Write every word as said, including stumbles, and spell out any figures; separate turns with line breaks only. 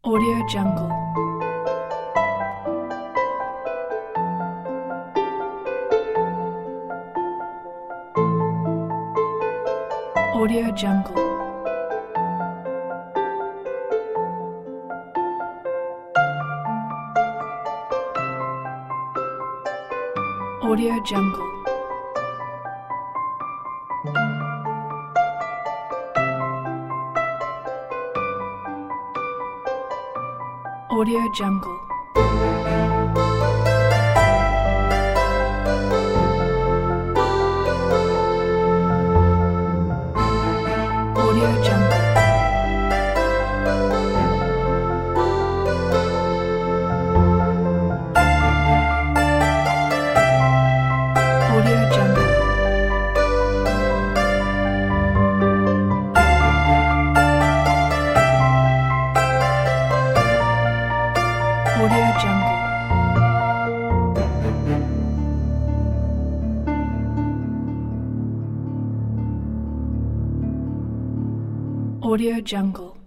Audio Jungle. Audio Jungle. Audio Jungle. Audio Jungle. Audio Jungle. Audio Jungle. Audio Jungle. Audio Jungle.